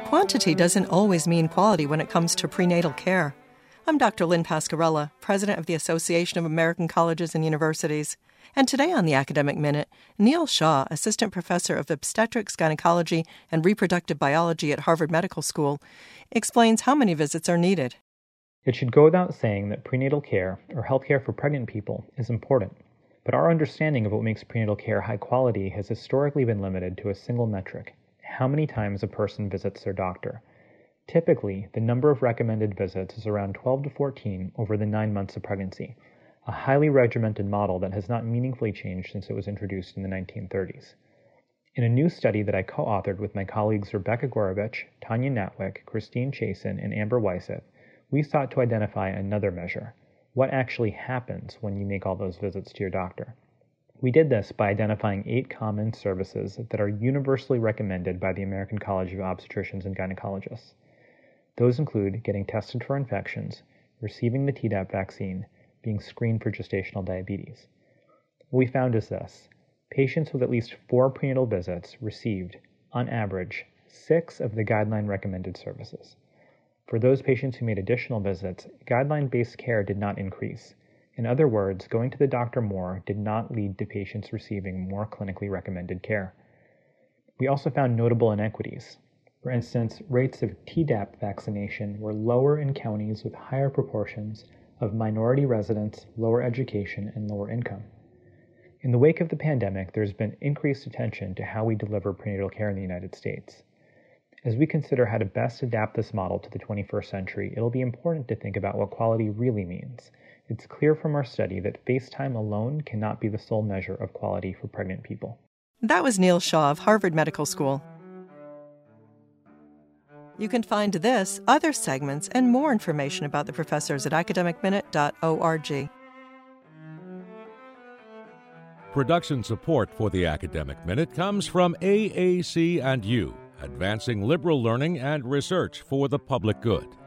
Quantity doesn't always mean quality when it comes to prenatal care. I'm Dr. Lynn Pascarella, president of the Association of American Colleges and Universities. And today on the Academic Minute, Neil Shah, assistant professor of obstetrics, gynecology, and reproductive biology at Harvard Medical School, explains how many visits are needed. It should go without saying that prenatal care, or health care for pregnant people, is important. But our understanding of what makes prenatal care high quality has historically been limited to a single metric: how many times a person visits their doctor. Typically, the number of recommended visits is around 12 to 14 over the 9 months of pregnancy, a highly regimented model that has not meaningfully changed since it was introduced in the 1930s. In a new study that I co-authored with my colleagues Rebecca Gorovich, Tanya Natwick, Christine Chasin, and Amber Weissett, we sought to identify another measure: what actually happens when you make all those visits to your doctor. We did this by identifying 8 common services that are universally recommended by the American College of Obstetricians and Gynecologists. Those include getting tested for infections, receiving the Tdap vaccine, being screened for gestational diabetes. What we found is this: patients with at least 4 prenatal visits received, on average, 6 of the guideline-recommended services. For those patients who made additional visits, guideline-based care did not increase. In other words, going to the doctor more did not lead to patients receiving more clinically recommended care. We also found notable inequities. For instance, rates of Tdap vaccination were lower in counties with higher proportions of minority residents, lower education, and lower income. In the wake of the pandemic, there's been increased attention to how we deliver prenatal care in the United States. As we consider how to best adapt this model to the 21st century, it'll be important to think about what quality really means. It's clear from our study that face time alone cannot be the sole measure of quality for pregnant people. That was Neil Shah of Harvard Medical School. You can find this, other segments, and more information about the professors at academicminute.org. Production support for the Academic Minute comes from AAC&U, advancing liberal learning and research for the public good.